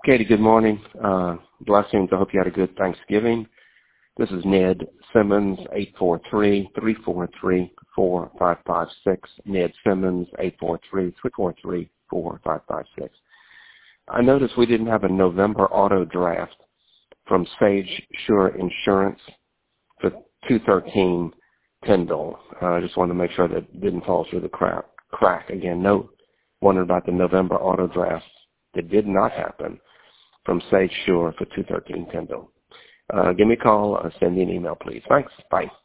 Katie, good morning. Blessings. I hope you had a good Thanksgiving. This is Ned Simmons, 843-343-4556. Ned Simmons, 843-343-4556. I noticed we didn't have a November auto draft from Sage Sure Insurance for 213 Tyndall. I just wanted to make sure that it didn't fall through the crack. Again, no wonder about the November auto draft that did not happen from Sage Sure for 213 Tyndall. Give me a call or send me an email, please. Thanks. Bye.